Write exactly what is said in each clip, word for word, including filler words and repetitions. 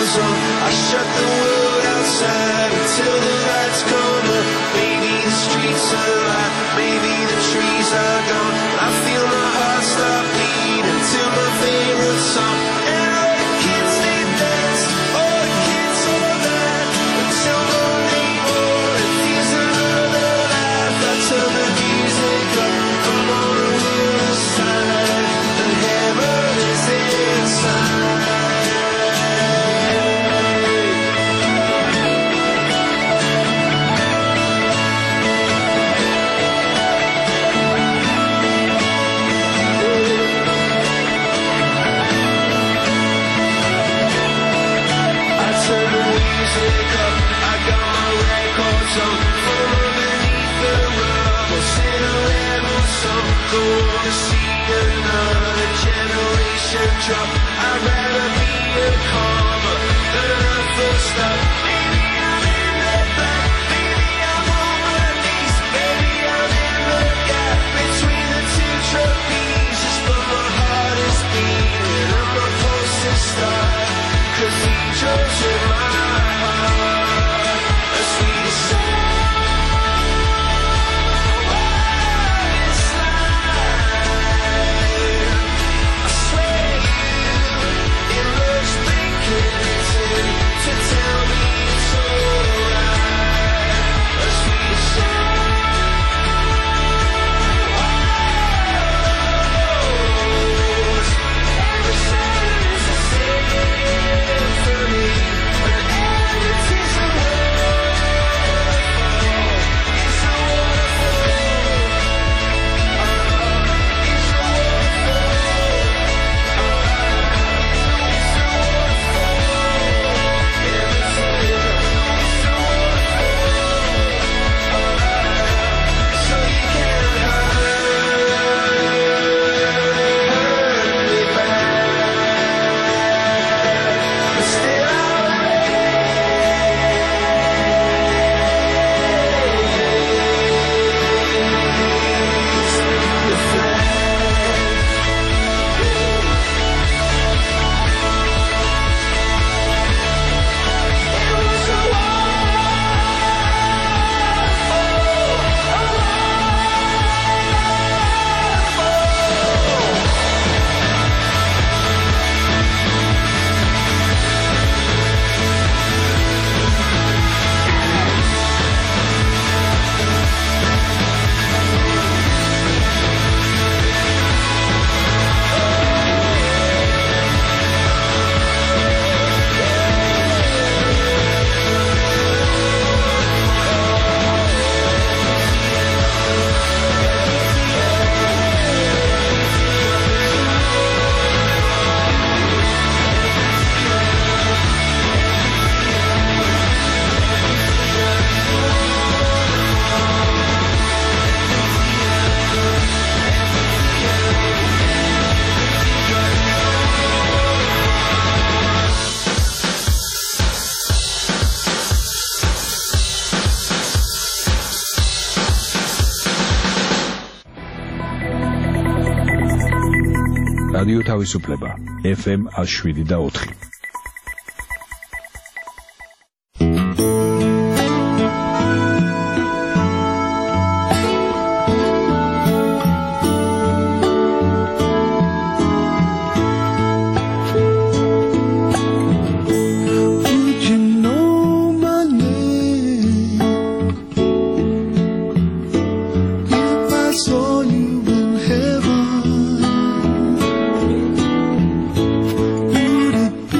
goes on. I shut the world outside until the lights come on. Maybe the streets are alive, maybe the trees are gone. I feel my heart stop beating to my favorite song. And all the kids they dance, all the kids all that until Monday morning feels another life. I turn the music up, I'm on the other side, and heaven is inside. Don't wanna see another generation drop. I'd rather be a comma than a full stop. Maybe I'm in the black, maybe I'm on my knees, maybe I'm in the gap between the two trapezes. But my heart is beating and my pulse is starting, cathedrals in my heart, a sweet sound. To tell me it's alright, a sweet sound. Every sound is a symphony, but every tear's a waterfall. It's a waterfall. It's a რადიო თავისუფლება ეფ ემ one oh seven და four. Would it be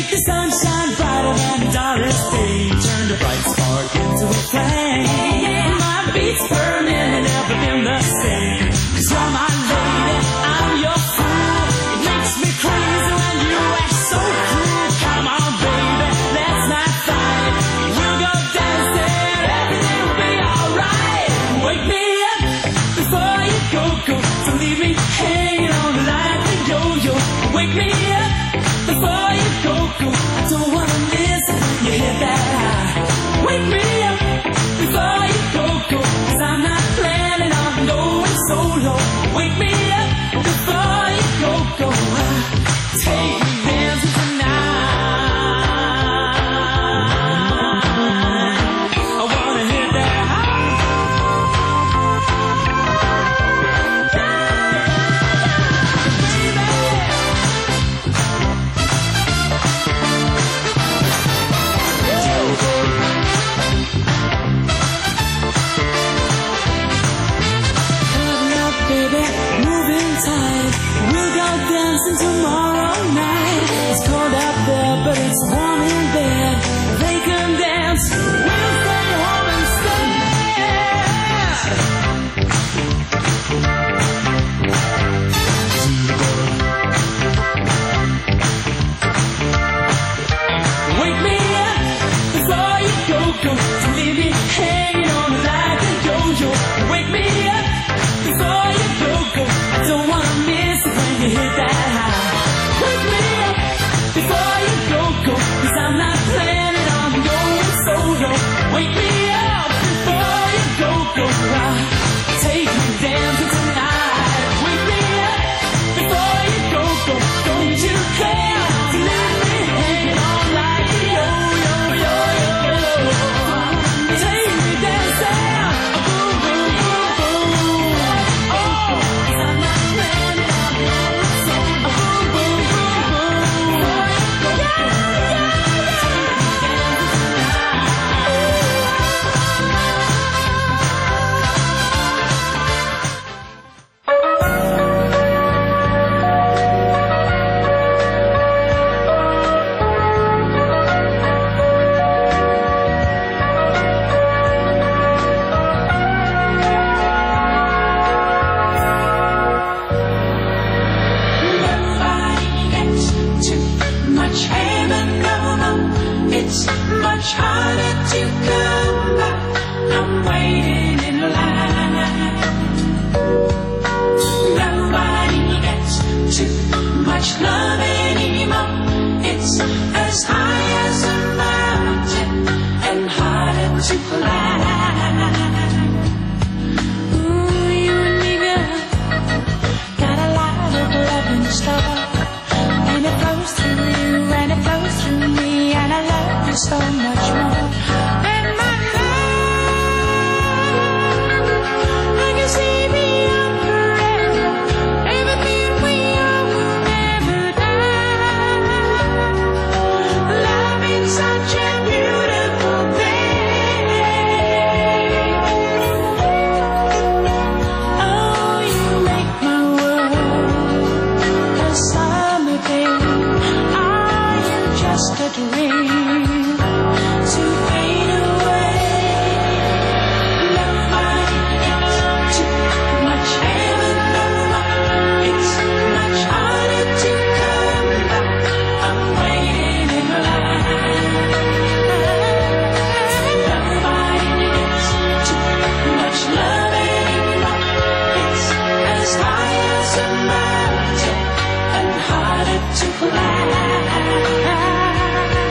The sunshine brighter than Doris Day turned a bright spark into a flame. My beats per minute never been the same. 'Cause you're my lady, I'm your fool. It makes me crazy when you act so cruel. Come on, baby, let's not fight. We'll go dancing, everything will be alright. Wake me up before you go, go. Don't leave me hanging on like a yo-yo. Wake me up before you go, go. I don't wanna miss it when you hit that high. Wake me up before you go, go. 'Cause I'm not planning on going solo. Wake me up before you go, go. Take me dancing tonight. I wanna hit that high. Baby, moving tight. We'll go dancing tomorrow night. It's cold out there, but it's warm in bed. They can dance, we'll stay home instead. Wake me up before you go, go. Don't leave me hanging on like a yo-yo. Wake me up before you go, go. I don't wanna miss it when you hit that high. Wake me up before you go, go. 'Cause I'm not planning on going solo. Wake me up before you go, go. Take me dancing tonight. Wake me up before you go, go. Don't you care to leave me hanging on like a yo-yo, yo-yo, yo. Take me dancing, boom, boom, boom, boom. Oh, 'cause I'm not planning on going solo. Boom, boom, boom, boom. Yeah, yeah, Nobody gets too much heaven, no, no. It's much harder to come by. I'm waiting in line. Nobody gets too much love anymore. It's as high as a mountain and harder to climb. Ooh, you and me, girl, got a lot of love in store. And it flows through you, and it flows through me, and I love you so much more. And my love, I can see beyond forever. Everything we are will never die. Love is such a beautiful thing. Oh, you make my world a summer day. Are you just a dream to fade away? Nobody gets too much heaven, no, no. It's much harder to come by. I'm waiting in line. Nobody gets too much love anymore. It's as high as a mountain and harder to climb.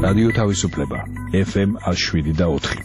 რადიო თავისუფლება, ეფ ემ one oh seven point four.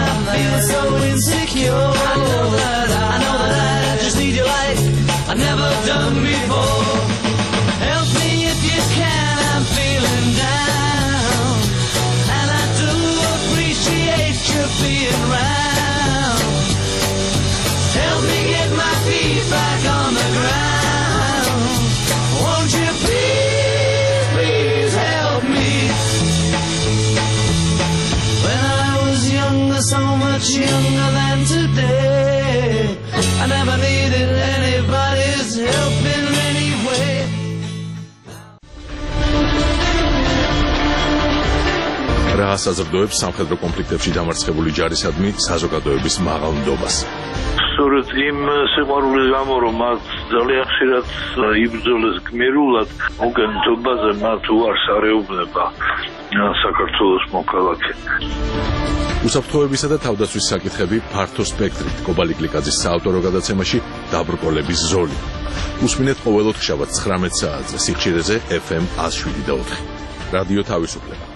I know that I just need your light. I never you being round. Help me get my feet back on the ground. Won't you please, please help me? When I was younger, so much younger than today, I never needed anybody's help in any way. რა საზრდოებს სამხედრო კონფლიქტებში დამარცხებული ჯარისადმი საზოგადოების მაღალ ნდობას. სწორედ იმ სიყვარულის გამო, რომ მათ ძალიან ხშირად იბრძოლეს გმირულად, უკანასკნელზე მათ უარს არეუბნება საქართველოს მოქალაქე. უსაფრთხოებისა და თავდაცვის საკითხები ფართო სპექტრით კობალი გლიკაძის საავტორო გადაცემაში დაბრკოლების ზოლი. უსმინეთ ყოველ ოთხშაბათს ცხრამეტ საათზე სიხშირეზე ეფ ემ ათს შვიდი და ოთხი. რადიო თავისუფლება.